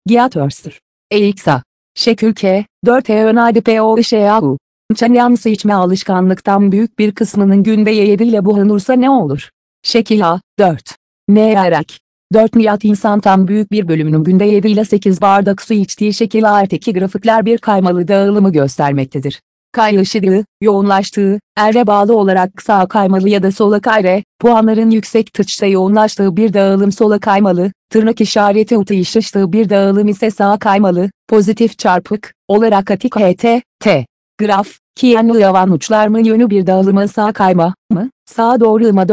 Giyatörsür. EXA. Şekül K, 4 önerdi POŞAU. Çanyansı içme alışkanlıktan büyük bir kısmının günde 7 ile bulunursa ne olur? Şekil A, 4. Ne yarak? 4 milyar insandan büyük bir bölümünün günde 7 ile 8 bardak su içtiği şekil A'teki grafikler bir kaymalı dağılımı göstermektedir. Kayışıdığı, yoğunlaştığı, erre bağlı olarak sağa kaymalı ya da sola kayre, puanların yüksek tıçta yoğunlaştığı bir dağılım sola kaymalı, tırnak işareti utayışıştığı bir dağılım ise sağa kaymalı, pozitif çarpık, olarak atik T. Graf, Kienlu yavan uçlar mı yönü bir dağılıma sağa kayma mı, sağa doğru mı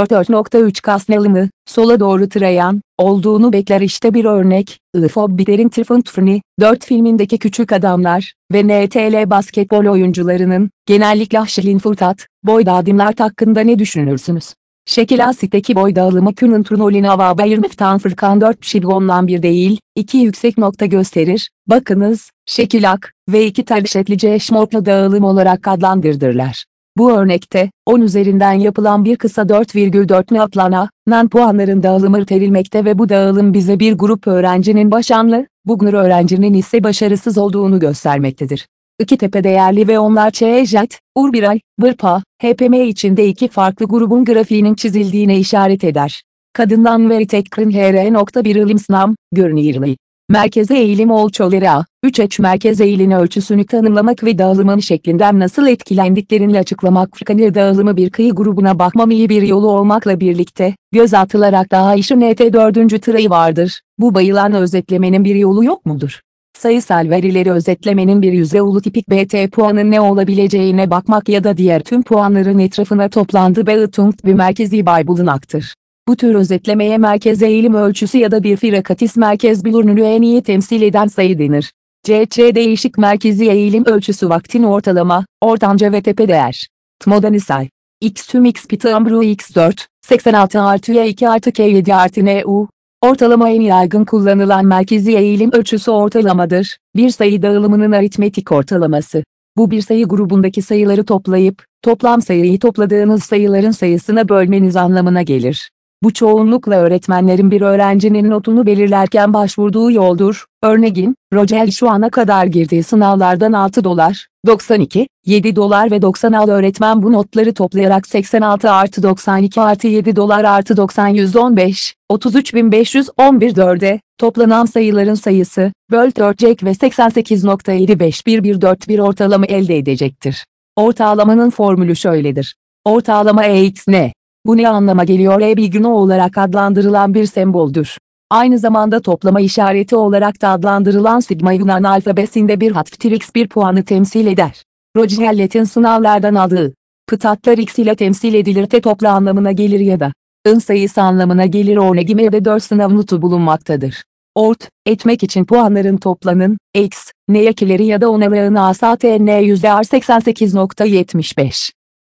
4.44.3 kasnalı mı, sola doğru tırayan, olduğunu bekler işte bir örnek, Fobitler'in Trifun 4 filmindeki küçük adamlar ve NTL basketbol oyuncularının, genellikle Aşilin Furtat, boy dağılımlar hakkında ne düşünürsünüz? Şekil Asit'teki boy dağılımı Künün Trunolin Hava Bayırmıftan Fırkan 4 şibondan bir değil, 2 yüksek nokta gösterir, bakınız, şekil ak ve 2 terşetlice eşmortlu dağılım olarak adlandırırlar. Bu örnekte, 10 üzerinden yapılan bir kısa 4,4 nan puanların dağılımı terilmekte ve bu dağılım bize bir grup öğrencinin başarılı, bu öğrencinin ise başarısız olduğunu göstermektedir. İki tepe değerli ve onlar ÇEJET, Urbiray, Bırpa, HPM içinde iki farklı grubun grafiğinin çizildiğine işaret eder. Kadından veri tekrin HR.1 ilimsnam, görünürlüğü. Merkeze eğilim ölçüleri A, 3H merkez eğilini ölçüsünü tanımlamak ve dağılımın şeklinden nasıl etkilendiklerini açıklamak. Fırkanır dağılımı bir kıyı grubuna bakmam iyi bir yolu olmakla birlikte, göz atılarak daha işin NT4. tırayı vardır. Bu bayılan özetlemenin bir yolu yok mudur? Sayısal verileri özetlemenin bir yüzeyolu tipik BT puanın ne olabileceğine bakmak ya da diğer tüm puanların etrafına toplandığı bir merkezi bay bulunaktır. Bu tür özetlemeye merkez eğilim ölçüsü ya da bir firakatis merkez bulunurluğu en iyi temsil eden sayı denir. CC değişik merkezi eğilim ölçüsü vaktin ortalama, ortanca ve tepe değer. Tmodanisay. X tüm X piti ambru X4, 86 artı Y2 artı K7 artı NU. Ortalama en yaygın kullanılan merkezi eğilim ölçüsü ortalamadır, bir sayı dağılımının aritmetik ortalaması. Bu bir sayı grubundaki sayıları toplayıp, toplam sayıyı topladığınız sayıların sayısına bölmeniz anlamına gelir. Bu çoğunlukla öğretmenlerin bir öğrencinin notunu belirlerken başvurduğu yoldur. Örneğin, Rogel şu ana kadar girdiği sınavlardan $6, 92, $7 ve 96 öğretmen bu notları toplayarak 86 artı 92 artı $7 artı 90 115, 33.511 toplanan sayıların sayısı, böl 4 ve 88.75141 ortalama elde edecektir. Ortalamanın formülü şöyledir. Ortalama EX ne? Bu ne anlama geliyor? Bir gün olarak adlandırılan bir semboldür. Aynı zamanda toplama işareti olarak da adlandırılan sigma Yunan alfabesinde bir harftir x bir puanı temsil eder. Rogellet'in sınavlardan aldığı pıtatlar x ile temsil edilir topla anlamına gelir ya da ın sayısı anlamına gelir. Örneğin 4 sınav notu bulunmaktadır. Etmek için puanların toplanın, x, n ekileri ya da onarağın asat n %r 88.75.